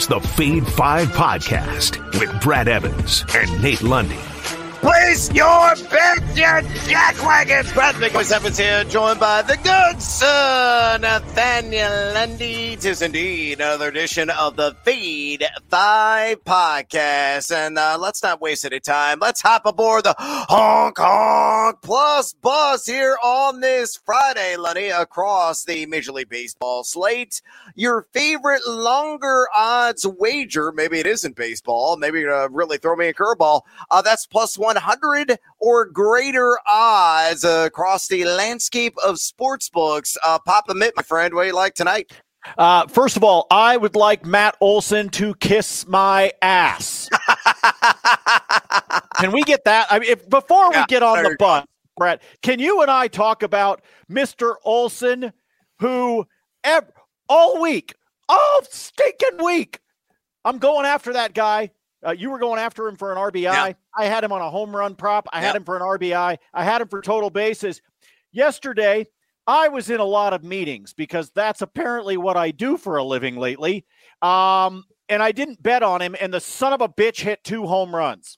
the Fade 5 podcast with Brad Evans and Nate Lundy. Place your bet, you jackwagons! Brad Nicholas Evans here, joined by the good sir, Nathaniel Lundy. Tis indeed another edition of the Fade 5 podcast. And let's not waste any time. Let's hop aboard the Honk Honk Plus bus here on this Friday, Lundy, across the Major League Baseball slate. Your favorite longer odds wager, maybe it isn't baseball, maybe you're going to really throw me a curveball, that's plus 100 or greater odds across the landscape of sports books. Papa Mitt, my friend, what do you like tonight? First of all, I would like Matt Olson to kiss my ass. Can we get that? I mean, before we get on the bus, Brett, can you and I talk about Mr. Olson, who all stinking week, I'm going after that guy. You were going after him for an RBI. Yeah. I had him on a home run prop. I had him for an RBI. I had him for total bases. Yesterday, I was in a lot of meetings because that's apparently what I do for a living lately. And I didn't bet on him, and the son of a bitch hit 2 home runs.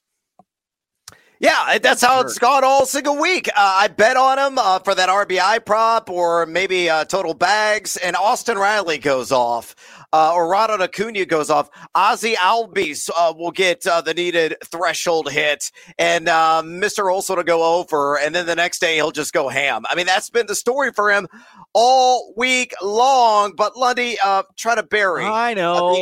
Yeah, that's how it's gone all single week. I bet on him for that RBI prop or maybe total bags, and Austin Riley goes off. Or Ronald Acuna goes off. Ozzie Albies will get the needed threshold hit, and Mr. Olson will go over, and then the next day he'll just go ham. I mean, that's been the story for him all week long. But Lundy, try to bury I know,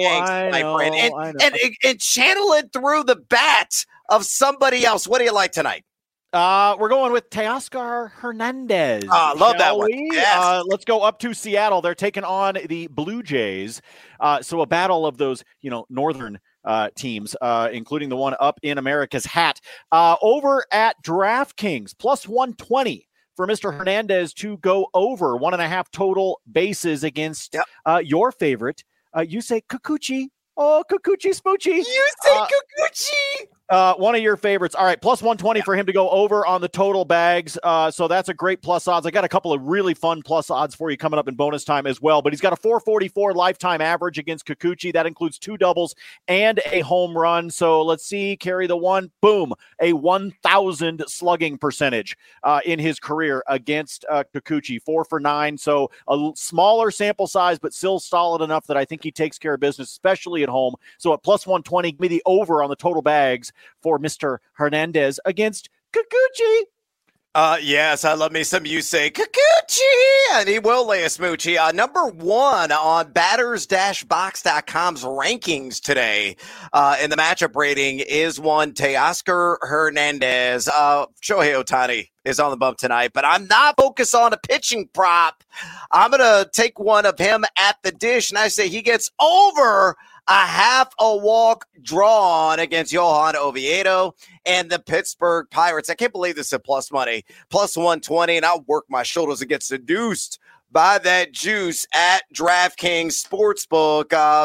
and channel it through the bat of somebody else. What do you like tonight? We're going with Teoscar Hernandez. Love that one. Yes. Let's go up to Seattle. They're taking on the Blue Jays. So a battle of those, northern teams, including the one up in America's hat. Over at DraftKings, plus 120 for Mr. Hernandez to go over 1.5 total bases against your favorite. You say Kikuchi. Oh, Kikuchi Smoochie. You say Kikuchi. One of your favorites. All right, plus 120 for him to go over on the total bags. So that's a great plus odds. I got a couple of really fun plus odds for you coming up in bonus time as well. But he's got a 444 lifetime average against Kikuchi. That includes 2 doubles and a home run. So let's see, carry the one. Boom, a 1,000 slugging percentage in his career against Kikuchi. 4 for 9. So a smaller sample size, but still solid enough that I think he takes care of business, especially at home. So at plus 120, give me the over on the total bags for Mr. Hernandez against Kikuchi. Yes, I love me some you say Kikuchi, and he will lay a smoochie. Number 1 on batters-box.com's rankings today in the matchup rating is one Teoscar Hernandez. Shohei Ohtani is on the bump tonight, but I'm not focused on a pitching prop. I'm going to take one of him at the dish, and I say he gets over a half a walk drawn against Johan Oviedo and the Pittsburgh Pirates. I can't believe this is a plus money, plus 120, and I'll work my shoulders and get seduced by that juice at DraftKings Sportsbook.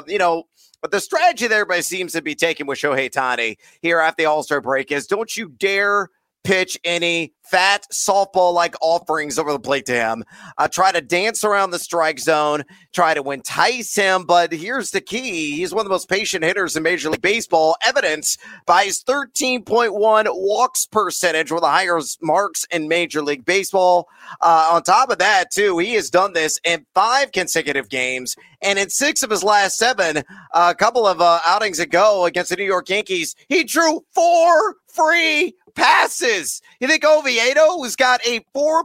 But the strategy that everybody seems to be taking with Shohei Ohtani here after the All-Star break is don't you dare pitch any fat softball-like offerings over the plate to him. Try to dance around the strike zone, try to entice him, but here's the key. He's one of the most patient hitters in Major League Baseball, evidenced by his 13.1 walks percentage, one of the highest marks in Major League Baseball. On top of that, too, he has done this in 5 consecutive games, and in 6 of his last 7, a couple of outings ago against the New York Yankees, he drew 4 free passes. You think Oviedo, who's got a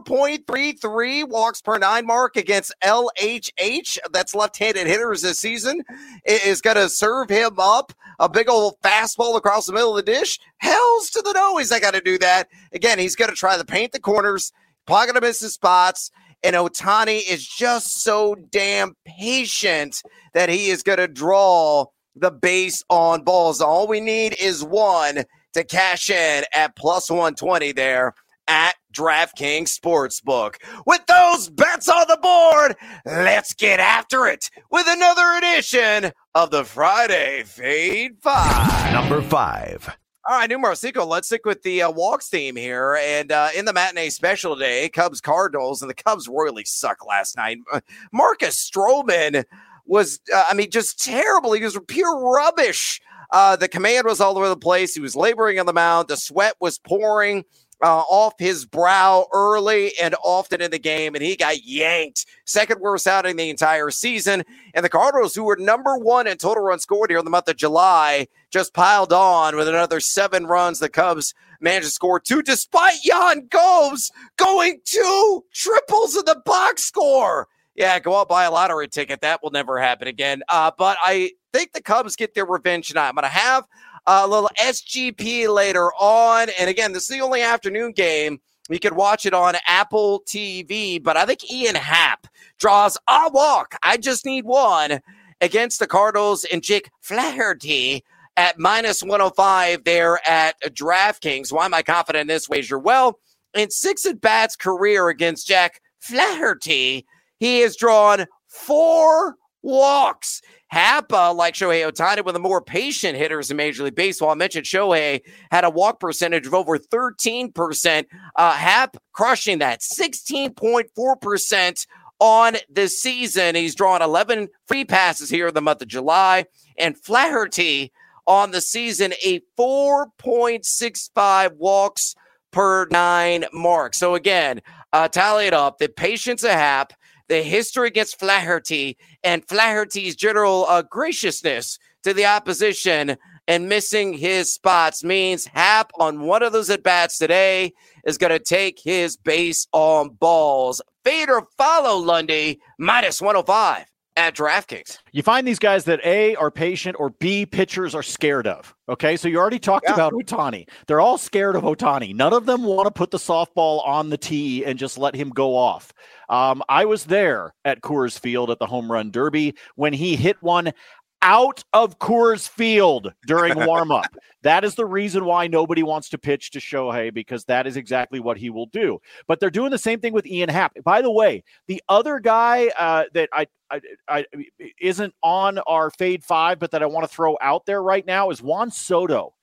4.33 walks per 9 mark against LHH, that's left-handed hitters this season, is going to serve him up a big old fastball across the middle of the dish? Hells to the no, he's not going to do that. Again, he's going to try to paint the corners, probably going to miss his spots, and Ohtani is just so damn patient that he is going to draw the base on balls. All we need is one to cash in at plus 120 there at DraftKings Sportsbook. With those bets on the board, let's get after it with another edition of the Friday Fade 5. Number 5. All right, numero cinco. Let's stick with the walks theme here. And in the matinee special today, Cubs-Cardinals, and the Cubs royally suck last night. Marcus Stroman was, just terrible. He was pure rubbish. The command was all over the place. He was laboring on the mound. The sweat was pouring off his brow early and often in the game, and he got yanked. Second worst outing the entire season. And the Cardinals, who were number one in total runs scored here in the month of July, just piled on with another 7 runs. The Cubs managed to score 2, despite Yan Gomes going 2 triples in the box score. Yeah, go out, buy a lottery ticket. That will never happen again. But I think the Cubs get their revenge tonight. I'm going to have a little SGP later on. And again, this is the only afternoon game. You can watch it on Apple TV. But I think Ian Happ draws a walk. I just need one against the Cardinals, and Jake Flaherty at -105 there at DraftKings. Why am I confident in this wager? Well, in 6 at-bats career against Jack Flaherty, he has drawn 4 walks. Happ, like Shohei Ohtani, one of the more patient hitters in Major League Baseball. I mentioned Shohei had a walk percentage of over 13%. Happ crushing that, 16.4% on the season. He's drawn 11 free passes here in the month of July. And Flaherty on the season, a 4.65 walks per 9 mark. So again, tally it up. The patience of Happ, the history against Flaherty, and Flaherty's general graciousness to the opposition and missing his spots means Happ on one of those at-bats today is going to take his base on balls. Fade or follow Lundy, -105 at DraftKings. You find these guys that A, are patient, or B, pitchers are scared of. Okay, so you already talked about Ohtani. They're all scared of Ohtani. None of them want to put the softball on the tee and just let him go off. I was there at Coors Field at the Home Run Derby when he hit one out of Coors Field during warm-up. That is the reason why nobody wants to pitch to Shohei, because that is exactly what he will do. But they're doing the same thing with Ian Happ. By the way, the other guy that I isn't on our Fade 5, but that I want to throw out there right now is Juan Soto.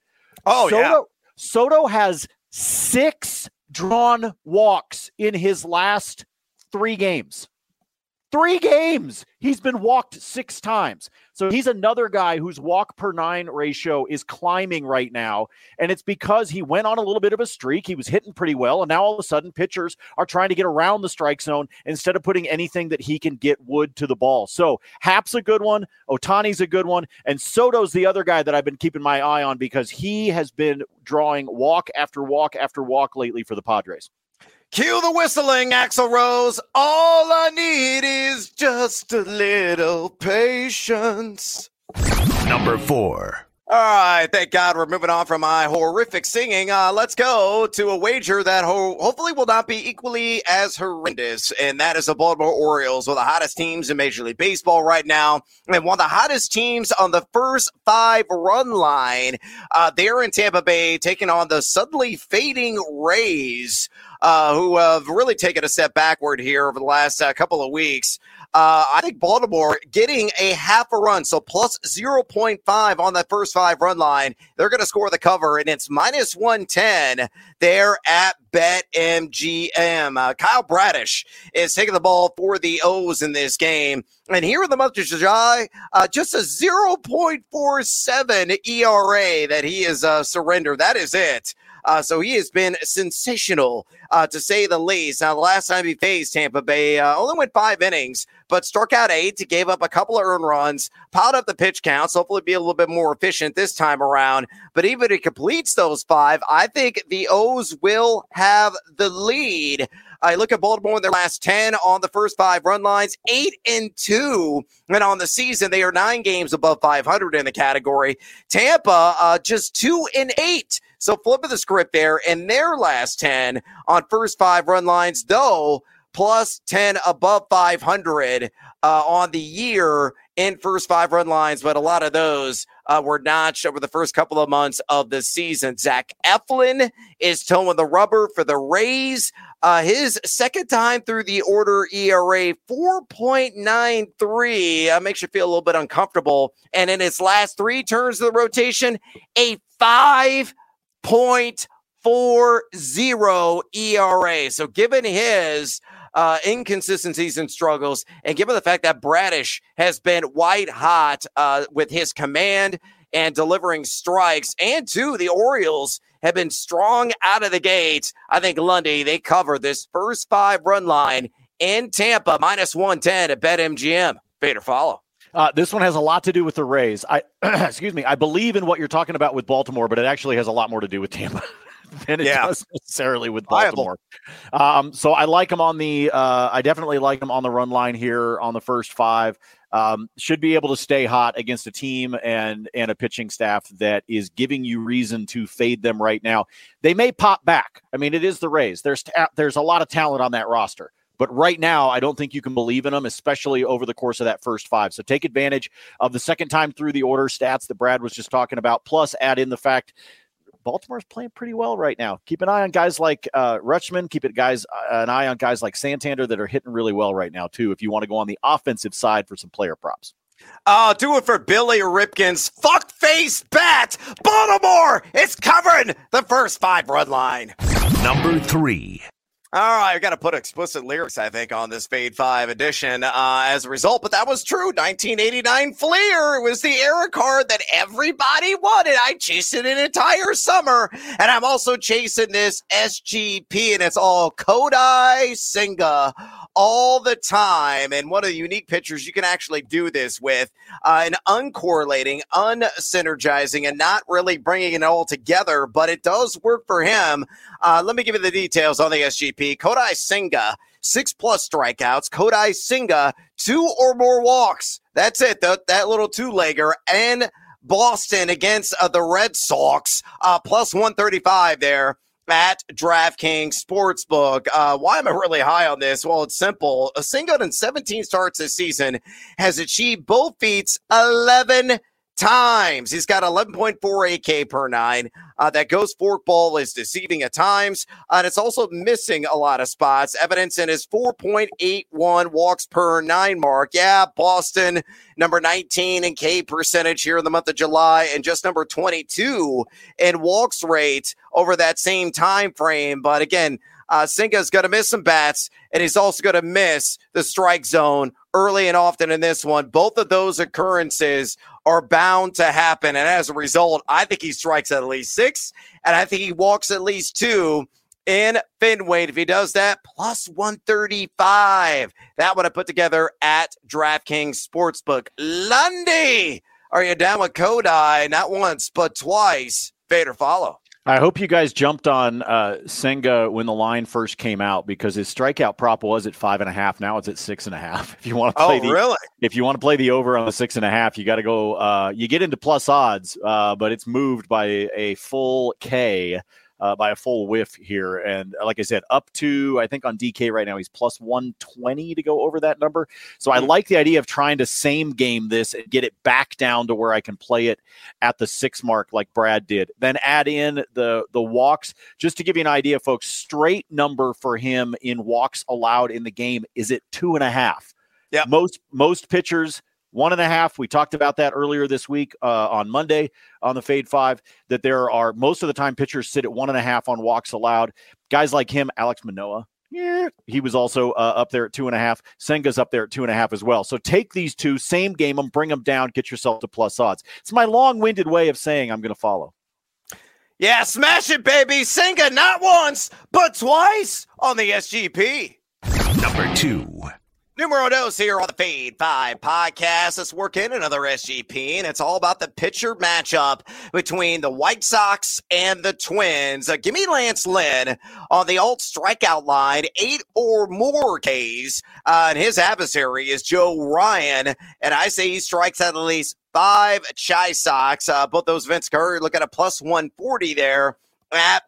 Soto has 6 drawn walks in his last 3 games. 3 games. He's been walked 6 times. So he's another guy whose walk per 9 ratio is climbing right now. And it's because he went on a little bit of a streak. He was hitting pretty well. And now all of a sudden pitchers are trying to get around the strike zone instead of putting anything that he can get wood to the ball. So Happ's a good one. Ohtani's a good one. And Soto's the other guy that I've been keeping my eye on because he has been drawing walk after walk after walk lately for the Padres. Cue the whistling, Axl Rose. All I need is just a little patience. Number 4. All right, thank God we're moving on from my horrific singing. Let's go to a wager that hopefully will not be equally as horrendous, and that is the Baltimore Orioles, one of the hottest teams in Major League Baseball right now, and one of the hottest teams on the first 5 run line. They're in Tampa Bay taking on the suddenly fading Rays, who have really taken a step backward here over the last couple of weeks. I think Baltimore getting a half a run, so plus 0.5 on that first 5 run line. They're going to score the cover, and it's -110 there at BetMGM. Kyle Bradish is taking the ball for the O's in this game. And here in the month of July, just a 0.47 ERA that he has surrendered. That is it. So he has been sensational, to say the least. Now, the last time he faced Tampa Bay, only went 5 innings, but struck out 8, gave up a couple of earned runs, piled up the pitch counts, hopefully be a little bit more efficient this time around. But even if he completes those 5, I think the O's will have the lead. I look at Baltimore in their last 10 on the first 5 run lines, 8-2. And on the season, they are 9 games above 500 in the category. Tampa, just 2-8. So flipping the script there in their last 10 on first 5 run lines, though, plus 10 above 500 on the year in first 5 run lines. But a lot of those were notched over the first couple of months of the season. Zach Eflin is towing the rubber for the Rays. His second time through the order, ERA 4.93 makes you feel a little bit uncomfortable. And in his last 3 turns of the rotation, a 5.40 ERA. So given his inconsistencies and struggles, and given the fact that Bradish has been white hot with his command and delivering strikes, and two, the Orioles have been strong out of the gates, I think Lundy, they cover this first 5 run line in Tampa, -110 at BetMGM. Fade or follow. This one has a lot to do with the Rays. Excuse me. I believe in what you're talking about with Baltimore, but it actually has a lot more to do with Tampa than it does necessarily with Baltimore. So I like him on the. I definitely like him on the run line here on the first 5. Should be able to stay hot against a team and a pitching staff that is giving you reason to fade them right now. They may pop back. I mean, it is the Rays. There's a lot of talent on that roster. But right now, I don't think you can believe in them, especially over the course of that first 5. So take advantage of the second time through the order stats that Brad was just talking about, plus add in the fact Baltimore's playing pretty well right now. Keep an eye on guys like Rutschman. Keep an eye on guys like Santander that are hitting really well right now, too, if you want to go on the offensive side for some player props. Do it for Billy Ripken's fuckface bat. Baltimore is covering the first 5 run line. Number 3. All right, I got to put explicit lyrics, I think, on this Fade 5 edition as a result, but that was true. 1989 Fleer. It was the era card that everybody wanted. I chased it an entire summer, and I'm also chasing this SGP, and it's all Kodai Senga all the time. And one of the unique pitchers you can actually do this with, and uncorrelating, unsynergizing, and not really bringing it all together, but it does work for him. Let me give you the details on the SGP. Kodai Senga, 6+ strikeouts. Kodai Senga, 2 or more walks. That's it. That little 2-legger. And Boston against the Red Sox, +135 there at DraftKings Sportsbook. Why am I really high on this? Well, it's simple. Senga in 17 starts this season has achieved both feats 11 times. He's got 11.48 K per 9. That ghost forkball is deceiving at times, and it's also missing a lot of spots. Evidence in his 4.81 walks per 9 mark. Yeah, Boston, number 19 in K percentage here in the month of July, and just number 22 in walks rate over that same time frame. But again, Senga's going to miss some bats, and he's also going to miss the strike zone early and often in this one. Both of those occurrences are bound to happen, and as a result, I think he strikes at least 6, and I think he walks at least 2 in Fenway. If he does that, +135. That one I put together at DraftKings Sportsbook. Lundy, are you down with Kodai? Not once, but twice. Fade or follow. I hope you guys jumped on Senga when the line first came out, because his strikeout prop was at 5.5. Now it's at 6.5. If you want to play if you want to play the over on the 6.5, you got to go. You get into plus odds, but it's moved by a full K. By a full whiff here. And like I said, up to, I think on DK right now, he's +120 to go over that number. So I like the idea of trying to same game this and get it back down to where I can play it at the 6 mark like Brad did. Then add in the walks. Just to give you an idea, folks, straight number for him in walks allowed in the game is at 2.5. Yeah. Most pitchers, 1.5. We talked about that earlier this week on Monday on the Fade 5, that there are most of the time pitchers sit at 1.5 on walks allowed. Guys like him, Alex Manoah, he was also up there at 2.5. Senga's up there at 2.5 as well. So take these two, same game them, bring them down, get yourself to plus odds. It's my long-winded way of saying I'm going to follow. Yeah, smash it, baby. Senga not once, but twice on the SGP. Number 2. Numero dos here on the Fade 5 podcast. Let's work in another SGP, and it's all about the pitcher matchup between the White Sox and the Twins. Give me Lance Lynn on the alt strikeout line, 8 or more Ks, and his adversary is Joe Ryan, and I say he strikes at least 5 Chi Sox. Both those Vince Curry look at a +140 there at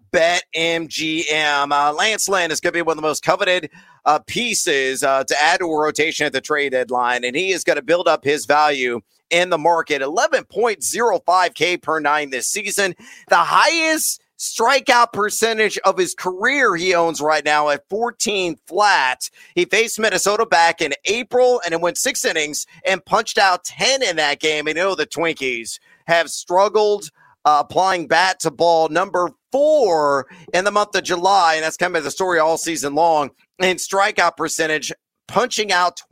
BetMGM. Lance Lynn is going to be one of the most coveted pieces to add to a rotation at the trade deadline, and he is going to build up his value in the market. 11.05 K per 9 this season, the highest strikeout percentage of his career he owns right now at 14 flat. He faced Minnesota back in April, and it went 6 innings and punched out 10 in that game. And you know the Twinkies have struggled applying bat to ball. Number 4 in the month of July, and that's kind of the story all season long. And strikeout percentage, punching out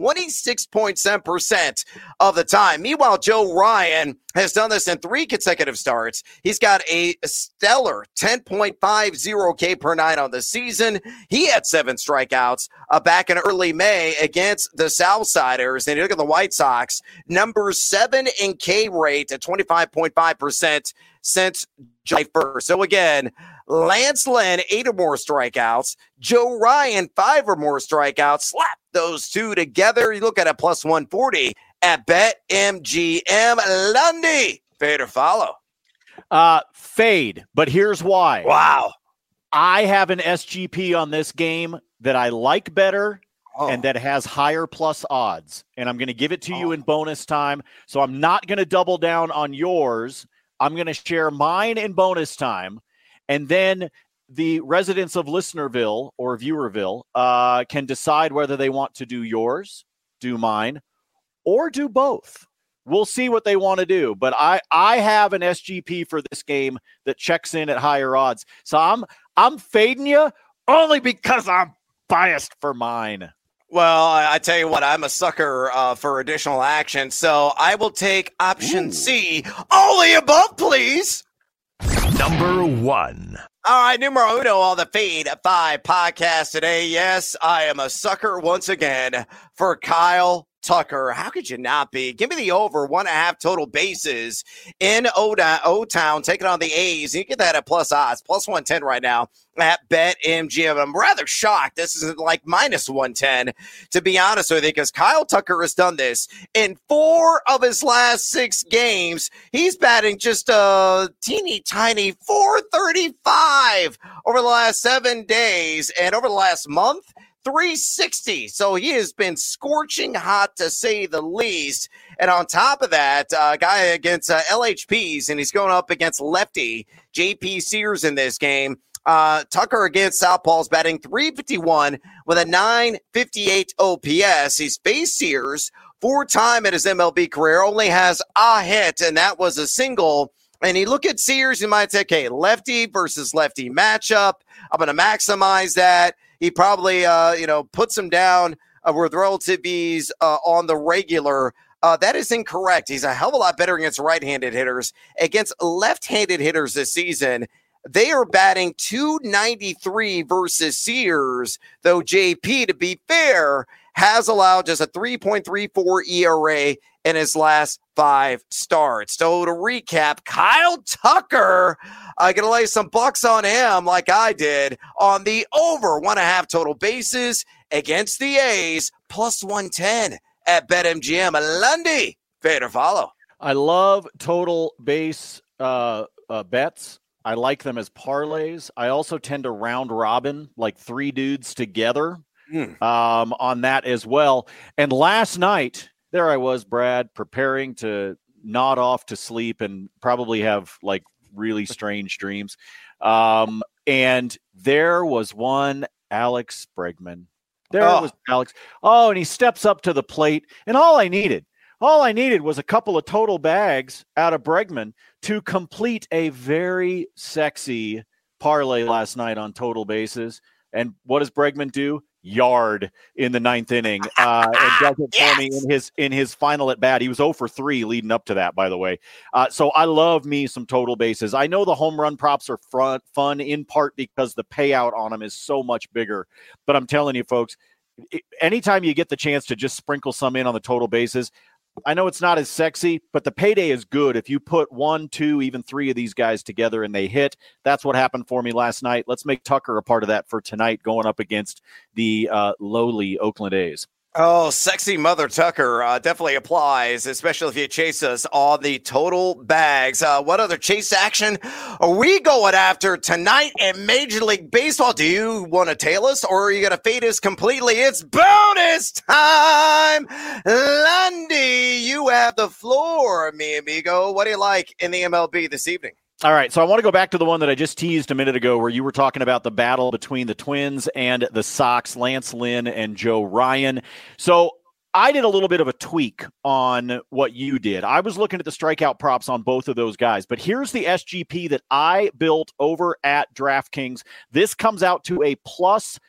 26.7% of the time. Meanwhile, Joe Ryan has done this in 3 consecutive starts. He's got a stellar 10.50 K per night on the season. He had 7 strikeouts back in early May against the Southsiders. And you look at the White Sox, number 7 in K rate at 25.5% since July 1st. So again, Lance Lynn, 8 or more strikeouts. Joe Ryan, 5 or more strikeouts. Slap those two together. You look at a plus 140 at BetMGM. Lundy, fade or follow? Fade, but here's why. Wow. I have an SGP on this game that I like better and that has higher plus odds. And I'm going to give it to you in bonus time. So I'm not going to double down on yours. I'm going to share mine in bonus time. And then the residents of Listenerville or Viewerville can decide whether they want to do yours, do mine, or do both. We'll see what they want to do. But I have an SGP for this game that checks in at higher odds. So I'm fading you only because I'm biased for mine. Well, I tell you what, I'm a sucker for additional action. So I will take option C. All the above, please. Number 1. All right, numero uno on the Fade 5 podcast today. Yes, I am a sucker once again for Kyle Tucker. How could you not be? Give me the over 1.5 total bases in O-Town, taking on the A's. You get that at plus odds, plus 110 right now at BetMGM. I'm rather shocked. This is like minus 110, to be honest with you, because Kyle Tucker has done this in 4 of his last 6 games. He's batting just a teeny tiny 435 over the last 7 days, and over the last month, 360. So he has been scorching hot, to say the least. And on top of that, guy against LHPs, and he's going up against lefty JP Sears in this game. Tucker against Southpaws batting .351 with a .958 OPS. He's faced Sears 4 times in his MLB career, only has a hit, and that was a single. And you look at Sears, you might say, okay, lefty versus lefty matchup. I'm going to maximize that. He probably, puts him down with relative ease on the regular. That is incorrect. He's a hell of a lot better against right-handed hitters. Against left-handed hitters this season, they are batting .293 versus Sears, though JP, to be fair, has allowed just a 3.34 ERA in his last 5 starts. So to recap, Kyle Tucker, going to lay some bucks on him like I did on the over 1.5 total bases against the A's, plus 110 at BetMGM. Lundy, fade or follow? I love total base bets. I like them as parlays. I also tend to round robin, like 3 dudes together on that as well. And last night, there I was, Brad, preparing to nod off to sleep and probably have like really strange dreams. And there was one Alex Bregman. Was Alex. Oh, and he steps up to the plate. And all I needed was a couple of total bags out of Bregman to complete a very sexy parlay last night on total bases. And what does Bregman do? Yard in the 9th inning and does it for me in his final at bat. He was 0 for 3 leading up to that, by the way. So I love me some total bases. I know the home run props are fun in part because the payout on them is so much bigger. But I'm telling you, folks, anytime you get the chance to just sprinkle some in on the total bases, I know it's not as sexy, but the payday is good. If you put 1, 2, even 3 of these guys together and they hit, that's what happened for me last night. Let's make Tucker a part of that for tonight, going up against the lowly Oakland A's. Oh, sexy mother Tucker definitely applies, especially if you chase us on the total bags. What other chase action are we going after tonight in Major League Baseball? Do you want to tail us, or are you going to fade us completely? It's bonus time! Lundy, you have the floor, mi amigo. What do you like in the MLB this evening? All right, so I want to go back to the one that I just teased a minute ago where you were talking about the battle between the Twins and the Sox, Lance Lynn and Joe Ryan. So I did a little bit of a tweak on what you did. I was looking at the strikeout props on both of those guys, but here's the SGP that I built over at DraftKings. This comes out to a plus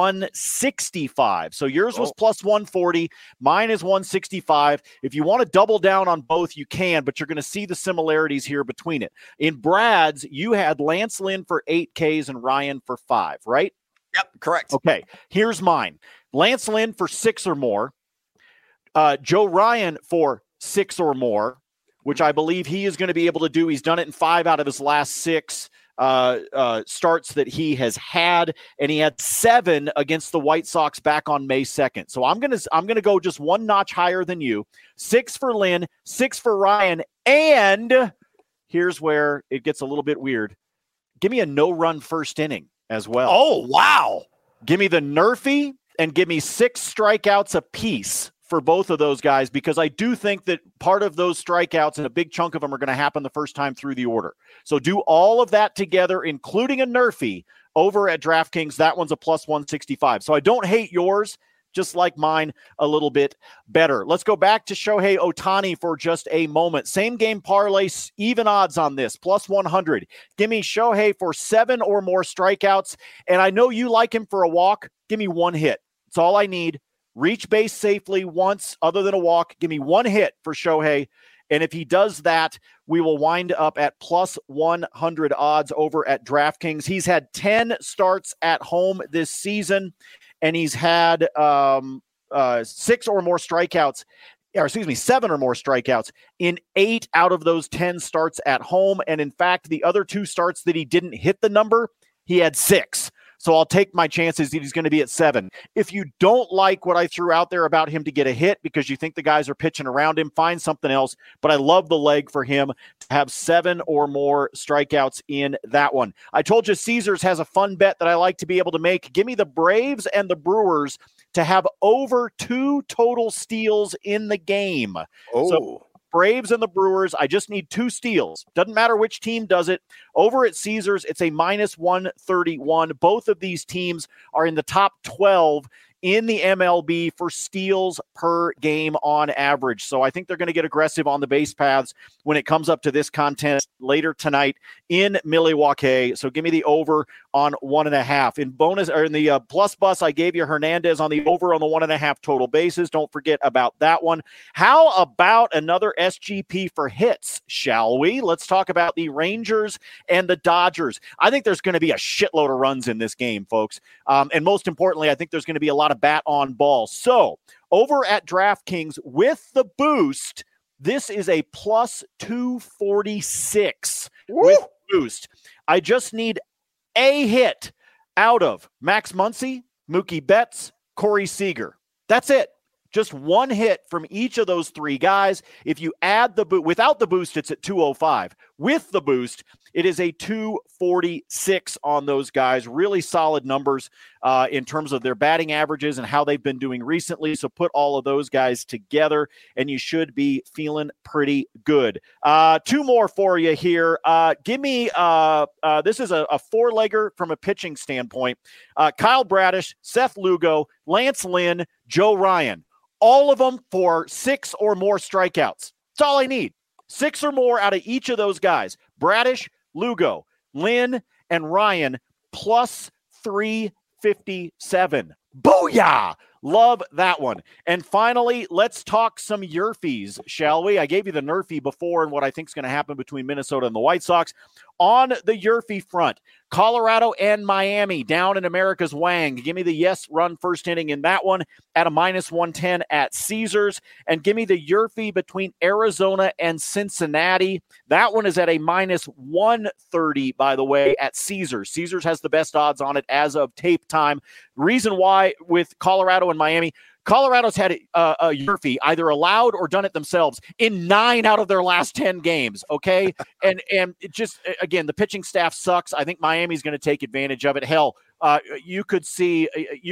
165. So yours was plus 140. Mine is 165. If you want to double down on both, you can, but you're going to see the similarities here between it. In Brad's, you had Lance Lynn for 8 Ks and Ryan for 5, right? Yep, correct. Okay, here's mine. Lance Lynn for 6 or more. Joe Ryan for 6 or more, which I believe he is going to be able to do. He's done it in 5 out of his last 6 starts that he has had, and he had 7 against the White Sox back on May 2nd. So I'm gonna go just one notch higher than you. 6 for Lynn, 6 for Ryan, and here's where it gets a little bit weird. Give me a no-run first inning as well. Oh, wow. Give me the Nerfy and give me 6 strikeouts apiece for both of those guys, because I do think that part of those strikeouts and a big chunk of them are going to happen the first time through the order. So do all of that together, including a Nerfy over at DraftKings. That one's a plus 165. So I don't hate yours, just like mine a little bit better. Let's go back to Shohei Ohtani for just a moment. Same game parlay, even odds on this, plus 100. Give me Shohei for 7 or more strikeouts. And I know you like him for a walk. Give me 1 hit. That's all I need. Reach base safely once other than a walk. Give me 1 hit for Shohei. And if he does that, we will wind up at plus 100 odds over at DraftKings. He's had 10 starts at home this season, and he's had 6 or more strikeouts, or excuse me, 7 or more strikeouts in 8 out of those 10 starts at home. And in fact, the other 2 starts that he didn't hit the number, he had 6. So I'll take my chances that he's going to be at 7. If you don't like what I threw out there about him to get a hit because you think the guys are pitching around him, find something else. But I love the leg for him to have 7 or more strikeouts in that one. I told you Caesars has a fun bet that I like to be able to make. Give me the Braves and the Brewers to have over 2 total steals in the game. So Braves and the Brewers, I just need 2 steals. Doesn't matter which team does it. Over at Caesars, it's a minus 131. Both of these teams are in the top 12 in the MLB for steals per game on average. So I think they're going to get aggressive on the base paths when it comes up to this contest later tonight in Milwaukee. So give me the over on 1.5. In bonus, or in the plus bus, I gave you Hernandez on the over on the 1.5 total bases. Don't forget about that one. How about another SGP for hits, shall we? Let's talk about the Rangers and the Dodgers. I think there's going to be a shitload of runs in this game, folks. And most importantly, I think there's going to be a lot of bat on ball. So over at DraftKings with the boost, this is a plus 246 with boost. I just need a hit out of Max Muncy, Mookie Betts, Corey Seager. That's it. Just 1 hit from each of those 3 guys. If you add the boost, without the boost, it's at 205. With the boost, it is a 246 on those guys. Really solid numbers in terms of their batting averages and how they've been doing recently. So put all of those guys together, and you should be feeling pretty good. 2 more for you here. Give me, this is a 4-legger from a pitching standpoint. Kyle Bradish, Seth Lugo, Lance Lynn, Joe Ryan. All of them for 6 or more strikeouts. That's all I need. 6 or more out of each of those guys. Bradish, Lugo, Lynn, and Ryan plus 357. Booyah! Love that one. And finally, let's talk some Yerfies, shall we? I gave you the Nerfy before and what I think is going to happen between Minnesota and the White Sox. On the Yerfie front, Colorado and Miami down in America's Wang. Give me the yes run first inning in that one at a minus 110 at Caesars. And give me the Yerfie between Arizona and Cincinnati. That one is at a minus 130, by the way, at Caesars. Caesars has the best odds on it as of tape time. Reason why with Colorado and Miami, Colorado's had a Yerfie either allowed or done it themselves in 9 out of their last 10 games, okay? and it just, again, the pitching staff sucks. I think Miami's going to take advantage of it. Hell, you could see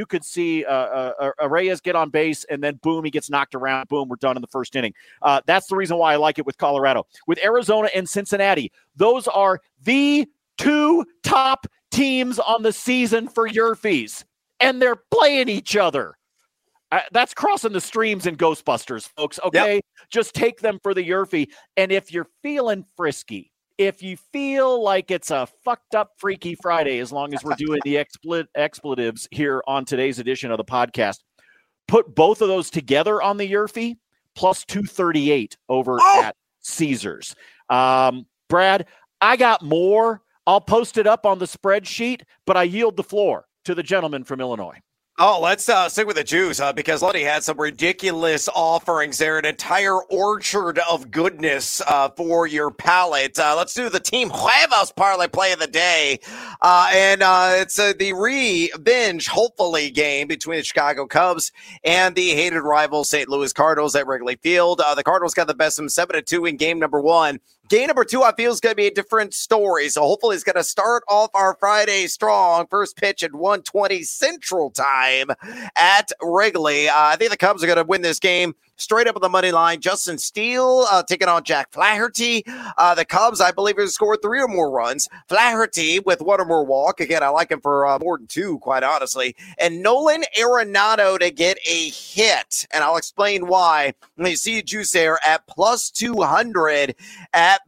Reyes get on base, and then boom, he gets knocked around. Boom, we're done in the first inning. That's the reason why I like it with Colorado. With Arizona and Cincinnati, those are the 2 top teams on the season for Yerfies, and they're playing each other. That's crossing the streams in Ghostbusters, folks. Okay, Just take them for the Yerfie. And if you're feeling frisky, if you feel like it's a fucked up Freaky Friday, as long as we're doing the expletives here on today's edition of the podcast, put both of those together on the Yerfie, plus 238 over at Caesars. Brad, I got more. I'll post it up on the spreadsheet, but I yield the floor to the gentleman from Illinois. Oh, let's stick with the juice because Luddy had some ridiculous offerings there, an entire orchard of goodness for your palate. Let's do the Team Huevos parlay play of the day. And it's the revenge, hopefully, game between the Chicago Cubs and the hated rival St. Louis Cardinals at Wrigley Field. The Cardinals got the best of them 7-2 in game number 1. Game number 2, I feel, is going to be a different story. So hopefully it's going to start off our Friday strong. First pitch at 1:20 Central Time at Wrigley. I think the Cubs are going to win this game straight up on the money line. Justin Steele taking on Jack Flaherty. The Cubs, I believe, have scored 3 or more runs. Flaherty with 1 or more walk. Again, I like him for more than 2, quite honestly. And Nolan Arenado to get a hit. And I'll explain why. You see juice there at plus 200 at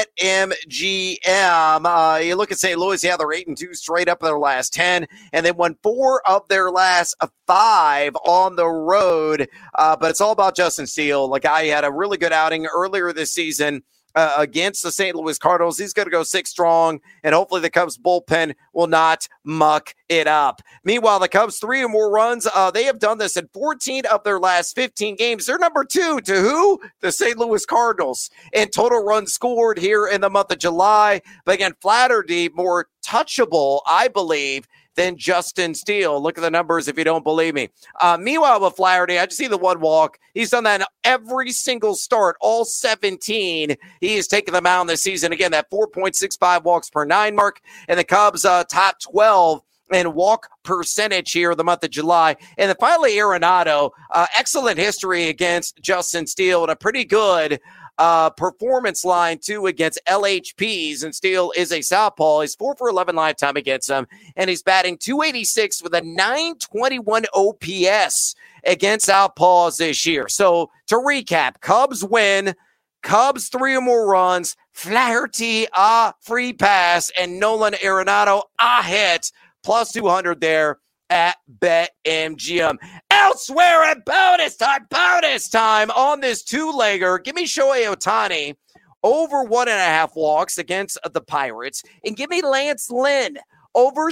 BetMGM. You look at St. Louis, they're 8-2 straight up in their last 10. And they won 4 of their last 5 on the road. But it's all about Justin Steele. Like, I had a really good outing earlier this season against the St. Louis Cardinals. He's going to go 6 strong, and hopefully the Cubs bullpen will not muck it up. Meanwhile, the Cubs 3 or more runs. They have done this in 14 of their last 15 games. They're number 2 to who? The St. Louis Cardinals in total runs scored here in the month of July. But again, Flaherty more touchable, I believe, than Justin Steele. Look at the numbers if you don't believe me. Meanwhile, with Flaherty, I just see the 1 walk. He's done that in every single start, all 17. He has taken them out this season. Again, that 4.65 walks per 9 mark. And the Cubs top 12 in walk percentage here in the month of July. And then finally, Arenado, excellent history against Justin Steele and a pretty good performance line too against LHPs, and Steele is a southpaw. He's 4 for 11 lifetime against them, and he's batting .286 with a .921 OPS against southpaws this year. So to recap, Cubs win, Cubs 3 or more runs, Flaherty a free pass, and Nolan Arenado a hit, plus 200 there at BetMGM. Elsewhere at bonus time on this 2-legger. Give me Shohei Ohtani over 1.5 walks against the Pirates, and give me Lance Lynn over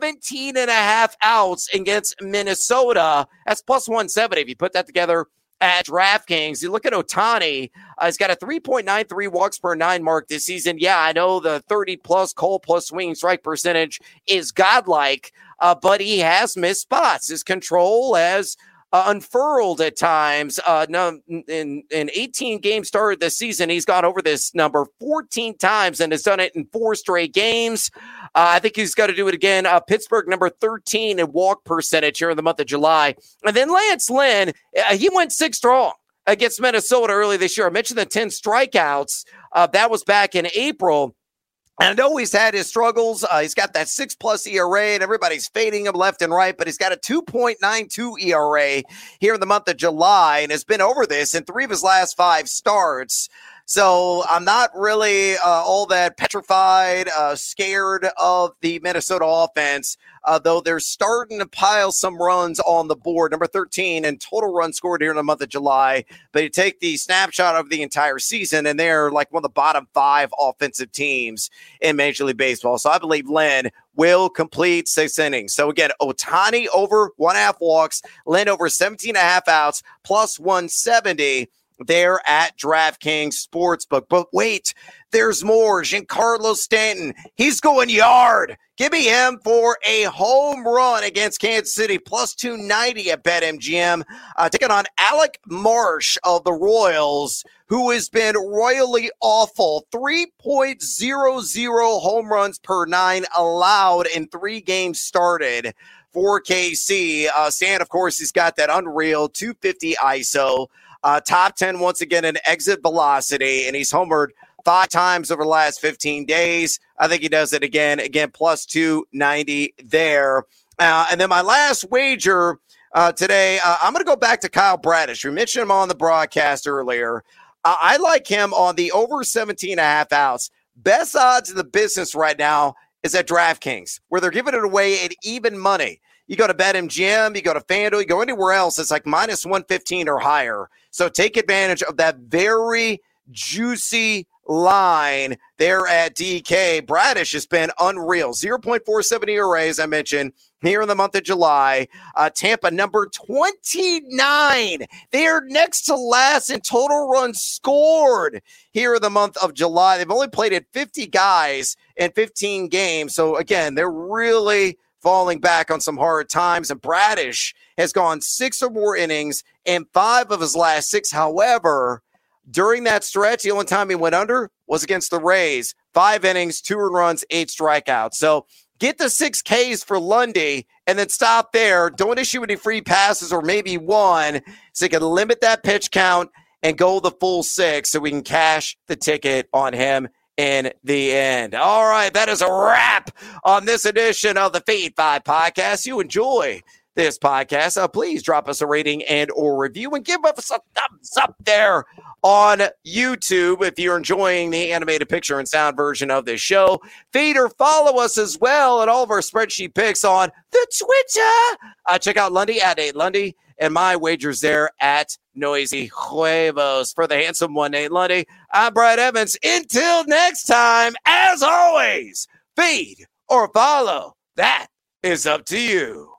17.5 outs against Minnesota. That's plus 170. If you put that together at DraftKings, you look at Ohtani, he's got a 3.93 walks per 9 mark this season. Yeah, I know the 30-plus Cole plus swinging strike percentage is godlike, but he has missed spots. His control has unfurled at times. In 18 games started this season, he's gone over this number 14 times and has done it in 4 straight games. I think he's got to do it again. Pittsburgh, number 13 in walk percentage here in the month of July. And then Lance Lynn, he went 6 strong against Minnesota early this year. I mentioned the 10 strikeouts. That was back in April. And I know he's had his struggles. He's got that 6+ ERA, and everybody's fading him left and right, but he's got a 2.92 ERA here in the month of July and has been over this in 3 of his last 5 starts. So I'm not really all that petrified, scared of the Minnesota offense, though they're starting to pile some runs on the board. Number 13 in total runs scored here in the month of July. But you take the snapshot of the entire season, and they're like one of the bottom 5 offensive teams in Major League Baseball. So I believe Lynn will complete 6 innings. So again, Ohtani over 1.5 walks, Lynn over 17.5 outs, plus 170. There at DraftKings Sportsbook. But wait, there's more. Giancarlo Stanton, he's going yard. Give me him for a home run against Kansas City, plus 290 at BetMGM. Taking on Alec Marsh of the Royals, who has been royally awful. 3.00 home runs per 9 allowed in 3 games started for KC. Stan, of course, he's got that unreal 250 ISO. Top 10 once again in exit velocity, and he's homered 5 times over the last 15 days. I think he does it again, plus 290 there. And then my last wager, today. I'm going to go back to Kyle Bradish. We mentioned him on the broadcast earlier. I like him on the over 17.5 outs. Best odds in the business right now is at DraftKings, where they're giving it away at even money. You go to BetMGM, you go to FanDuel, you go anywhere else, it's like minus 115 or higher. So take advantage of that very juicy line there at DK. Bradish has been unreal. 0.47 ERA, as I mentioned, here in the month of July. Tampa, number 29. They are next to last in total runs scored here in the month of July. They've only played at 50 guys in 15 games. So, again, they're really falling back on some hard times. And Bradish has gone 6 or more innings in 5 of his last 6. However, during that stretch, the only time he went under was against the Rays. 5 innings, 2 earned runs, 8 strikeouts. So get the 6 Ks for Lundy and then stop there. Don't issue any free passes or maybe one, so you can limit that pitch count and go the full 6 so we can cash the ticket on him in the end. All right, that is a wrap on this edition of the Feed 5 podcast. You enjoy this podcast, please drop us a rating and or review and give us a thumbs up there on YouTube if you're enjoying the animated picture and sound version of this show. Feed or follow us as well at all of our spreadsheet picks on the Twitter. Check out Lundy at Nate Lundy and my wagers there at Noisy Huevos. For the handsome one, Nate Lundy, I'm Brad Evans. Until next time, as always, feed or follow. That is up to you.